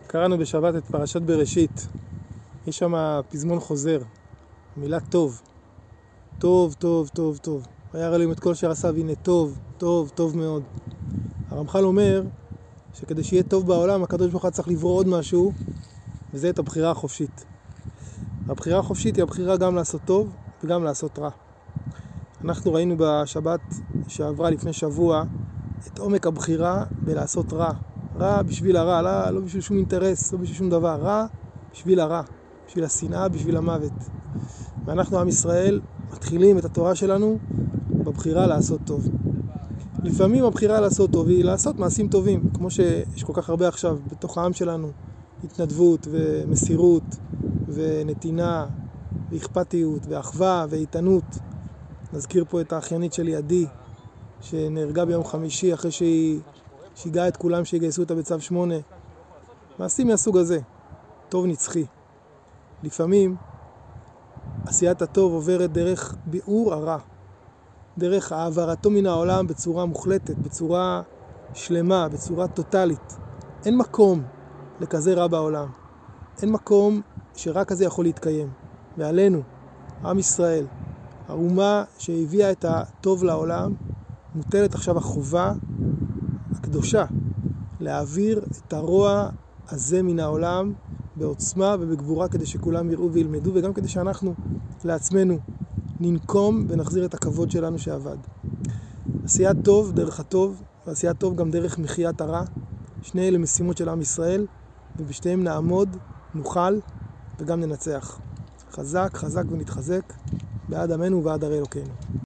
קראנו בשבת את פרשת בראשית. יש שם פזמון חוזר, מילה טוב. טוב, טוב, טוב, טוב. וירא אלוהים את כל אשר עשה והנה טוב, טוב, טוב מאוד. הרמח"ל אומר שכדי שיהיה טוב בעולם, הקדוש ברוך הוא צריך לברוא עוד משהו, וזה את הבחירה החופשית. הבחירה החופשית היא הבחירה גם לעשות טוב וגם לעשות רע. אנחנו ראינו בשבת שעברה לפני שבוע את עומק הבחירה בלעשות רע. רע בשביל הרע, לא בשביל שום אינטרס, לא בשביל שום דבר. רע בשביל הרע, בשביל השנאה, בשביל המוות. ואנחנו עם ישראל מתחילים את התורה שלנו בבחירה לעשות טוב. לפעמים הבחירה לעשות טוב היא לעשות מעשים טובים, כמו שיש כל כך הרבה עכשיו בתוך העם שלנו. התנדבות ומסירות ונתינה ואכפתיות ואחווה ואיתנות. נזכיר פה את האחיינית שלי עדי, שנהרגה ביום חמישי אחרי שהיא שיגעה את כולם שיגייסו אותה בצו 8. מעשים מהסוג הזה, טוב נצחי. לפעמים עשיית הטוב עוברת דרך ביעור הרע, דרך העברתו מן העולם בצורה מוחלטת, בצורה שלמה, בצורה טוטלית. אין מקום לכזה רע בעולם. אין מקום שרע כזה יכול להתקיים. ועלינו, עם ישראל, האומה שהביאה את הטוב לעולם, מוטלת עכשיו החובה הקדושה להעביר את הרוע הזה מן העולם בעוצמה ובגבורה, כדי שכולם יראו וילמדו, וגם כדי שאנחנו לעצמנו ננקום ונחזיר את הכבוד שלנו שעבד. עשיית טוב דרך הטוב, ועשיית טוב גם דרך מחיית הרע. שני אלה משימות של עם ישראל, ובשתיהם נעמוד, נוכל וגם ננצח. חזק, חזק ונתחזק, בעד עמנו ובעד ערי אלוקינו.